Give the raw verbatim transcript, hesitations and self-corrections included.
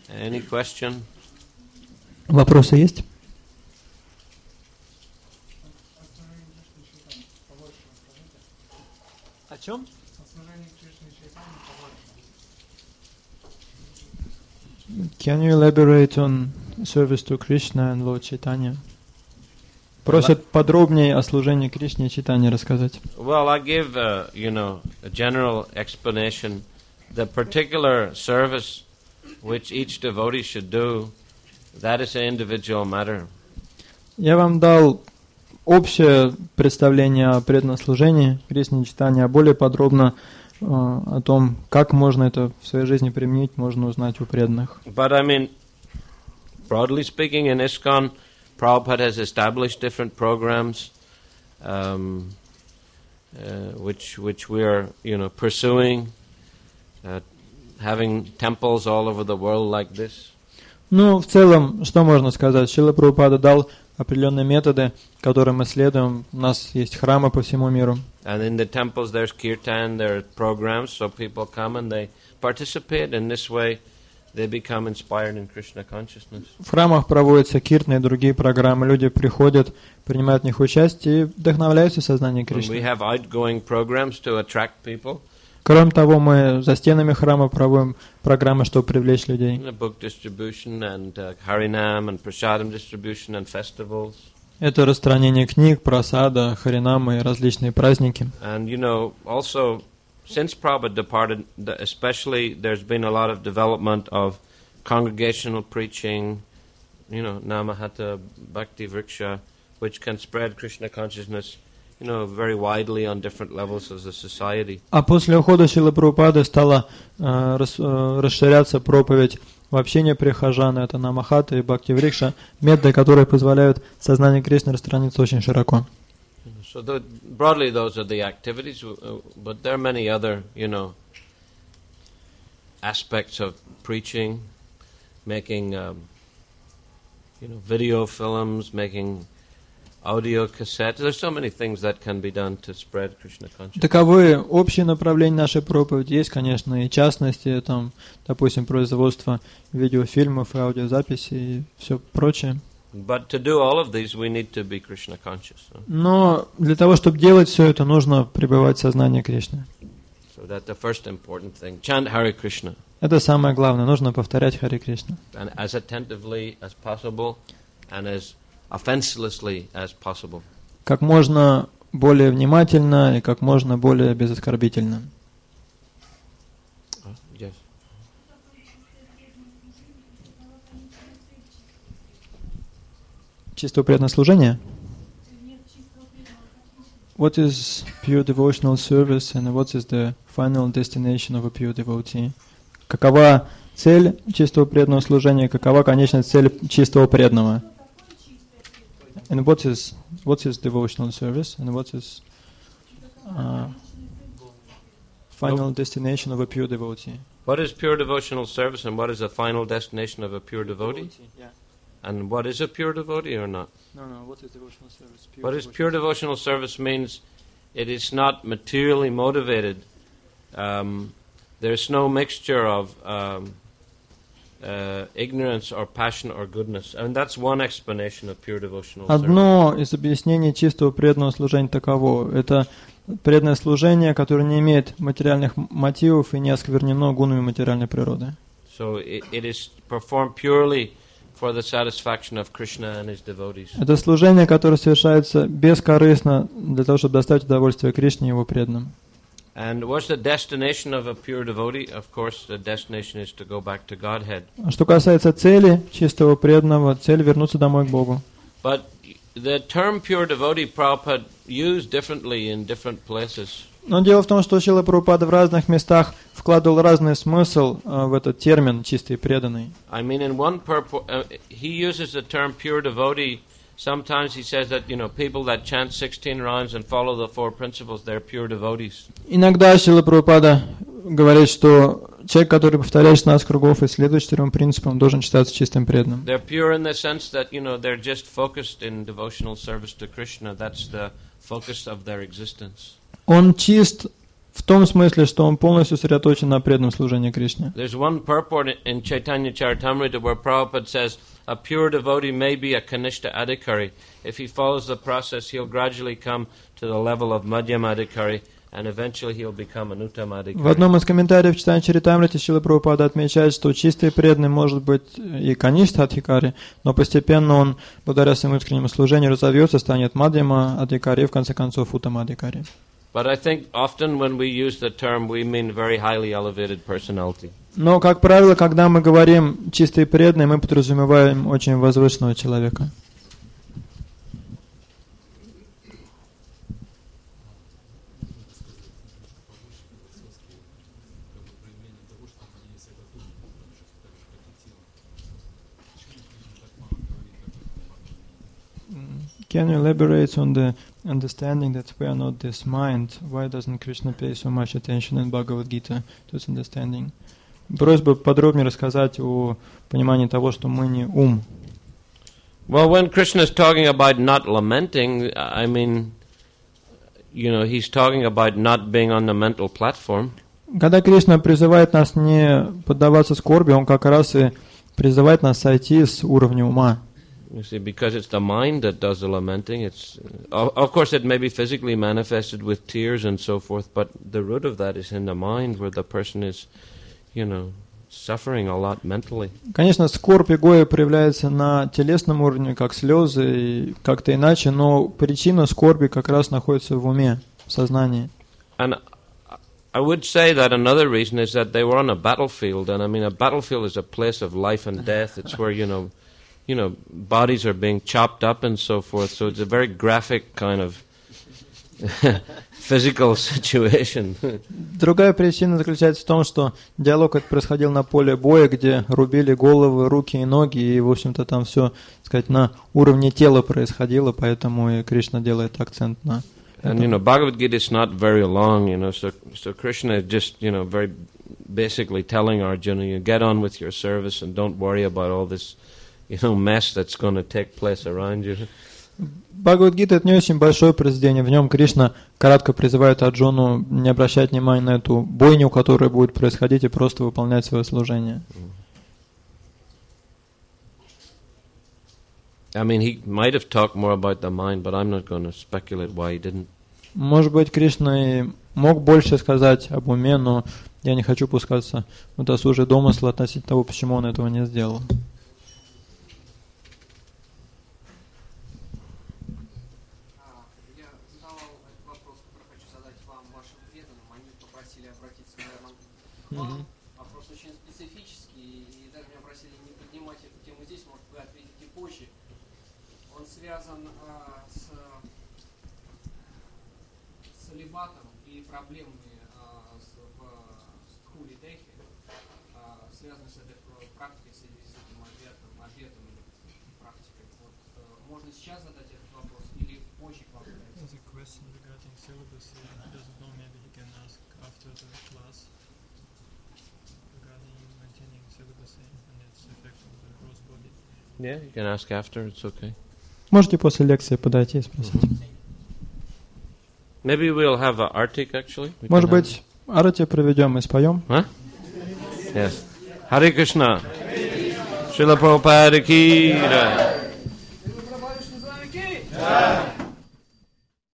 Any question? Вопросы есть? О чем? Can you elaborate on service to Krishna and Lord Chaitanya? Просят подробнее о служении Кришне и Чайтанье рассказать. Well, I give, uh, you know, a general explanation. The particular service which each devotee should do, that is an individual matter. Я вам дал общее представление о преданном служении Кришне и Чайтанье, а более подробно э, о том, как можно это в своей жизни применить, можно узнать у преданных. But I mean, broadly speaking, in ISKCON, Prabhupada has established different programs, um, uh, which which we are, you know, pursuing, uh, having temples all over the world like this. Ну, в целом, что можно сказать? Шрила Прабхупада дал определенные методы, которым мы следуем. У нас есть храмы по всему миру. And in the temples there's kirtan, there are programs, so people come and they participate in this way. They become inspired in Krishna consciousness. В храмах проводятся киртаны и другие программы. Люди приходят, принимают в них участие и вдохновляются сознанием Кришны. We have outgoing programs to attract people. Кроме того, мы за стенами храма проводим программы, чтобы привлечь людей. Book distribution and uh, Harinam and Prasadam distribution and festivals. Это распространение книг, прасада, харинамы и различные праздники. And you know, also since Prabhupada departed, especially there's been a lot of development of congregational preaching, you know, Namahata, Bhakti Vriksha, which can spread Krishna consciousness, you know, very widely on different levels of the society. А после ухода Шрилы Прабхупады стала э, рас, э, расширяться проповедь в общении прихожан, это Намахата и Бхакти Врикша, методы, которые позволяют сознание Кришны распространиться очень широко. So the, broadly, those are the activities, but there are many other, you know, aspects of preaching, making, um, you know, video films, making audio cassettes. There's so many things that can be done to spread Krishna consciousness. Таковы общие направления нашей проповеди. Есть, конечно, и частности, там, допустим, производство видеофильмов и аудиозаписей и все прочее. But to do all of these, we need to be Krishna conscious. Huh? Но для того, чтобы делать все это, нужно пребывать в сознании Кришны. So that's the first important thing. Chant Hare Krishna. Это самое главное. Нужно повторять Харе Кришна. And as attentively as possible, and as offenselessly as possible. Как можно более внимательно и как можно более безоскорбительно. Oh, yes. Чистое преданное служение? What is pure devotional service and what is the final destination of a pure devotee? Какова цель чистого преданного служения, какова конечная цель чистого преданного? And what is what is devotional service and what is uh, final destination of a pure devotee? What is pure devotional service and what is the final destination of a pure devotee? Yeah. And what is a pure devotee or not? No, no. What is devotional service? Pure what is pure devotional service means it is not materially motivated. Um, there's no mixture of um, uh, ignorance or passion or goodness. And that's one explanation of pure devotional service. Одно из объяснений чистого преданного служения таково. Это преданное служение, которое не имеет материальных мотивов и не осквернено гунами материальной природы. So it, it is performed purely for the satisfaction of Krishna and his devotees. Это служение, которое совершается бескорыстно для того, чтобы доставить удовольствие Кришне и его преданным. And what's the destination of a pure devotee? Of course, the destination is to go back to Godhead. Что касается цели чистого преданного, цель вернуться домой к Богу. But the term pure devotee, Prabhupada used differently in different places. Но дело в том, что Шрила Прабхупада в разных местах вкладывал разный смысл uh, в этот термин «чистый преданный». I mean, in one purpose, uh, he uses the term pure devotee. Sometimes he says that, you know, people that chant sixteen rounds and follow the four principles, they're pure devotees. Иногда Шрила Прабхупада говорит, что человек, который повторяет шестнадцать кругов и следует четырем принципам, должен считаться чистым преданным. They're pure in the sense that, you know, they're just focused in devotional service to Krishna. That's the focus of their existence. Он чист В том смысле, что он полностью сосредоточен на преданном служении Кришне. There's one purport in Chaitanya Charitamrita where Prabhupada says, a pure devotee may be a Kanishta Adhikari. If he follows the process, he'll gradually come to the level of Madhyama Adhikari, and eventually he'll become an Uttama Adhikari. В одном из комментариев Чайтанья Чаритамрити Шрила Прабхупада отмечает, что чистый преданный может быть и Каништа Адхикари, но постепенно он, благодаря своему искреннему служению, разовьется, станет Мадьяма Адхикари и в конце концов Уттама Адхикари. But I think often when we use the term, we mean very highly elevated personality. Но, как правило, когда мы говорим «чистый преданный», мы подразумеваем очень возвышенного человека. Can you elaborate on the understanding that we are not this mind? Why doesn't Krishna pay so much attention in Bhagavad Gita to this understanding? Просьба подробнее рассказать о понимании того, что мы не ум. Well, when Krishna is talking about not lamenting, I mean, you know, he's talking about not being on the mental platform. Когда Кришна призывает нас не поддаваться скорби, он как раз и призывает нас сойти с уровня ума. You see, because it's the mind that does the lamenting. It's, uh, of course, it may be physically manifested with tears and so forth, but the root of that is in the mind, where the person is, you know, suffering a lot mentally. Конечно, скорбь и горе проявляется на телесном уровне, как слезы, и как-то иначе, но причина скорби как раз находится в уме, в сознании. And I would say that another reason is that they were on a battlefield, and I mean, a battlefield is a place of life and death. It's where, you know, you know, bodies are being chopped up and so forth, so it's a very graphic kind of physical situation. Другая причина заключается в том, что диалог этот происходил на поле боя, где рубили головы, руки и ноги, и, в общем-то, там все, так сказать, на уровне тела происходило, поэтому и Кришна делает акцент на And, you know, Bhagavad Gita is not very long, you know, so, so Krishna is just, you know, very basically telling Arjuna, you get on with your service and don't worry about all this, you know, mess that's going to take place around you. Бхагавад-гита — это не очень большое произведение. В нем Кришна кратко призывает Арджуну не обращать внимания на эту бойню, которая будет происходить, и просто выполнять свое служение. I mean, he might have talked more about the mind, but I'm not going to speculate why he didn't. Может быть, Кришна и мог больше сказать об уме, но я не хочу пускаться в досужие домыслы относительно того, почему он этого не сделал. Вам вопрос очень специфический, и даже меня просили не поднимать эту тему здесь, может, вы ответите позже. Он связан а, с, с либатом и проблемами а, с, в стхули дехи, а, связаны с этой практикой, с этим ответом, ответом практикой. Вот, а, можно сейчас задать этот вопрос или позже к вам? Yeah, you can ask after, it's okay. Можете после лекции подойти и спросить. Maybe we'll have a artik, actually. We Может быть, арати проведем и споем? Huh? Yes. Hare Krishna. Srila Prabhupada ki jai.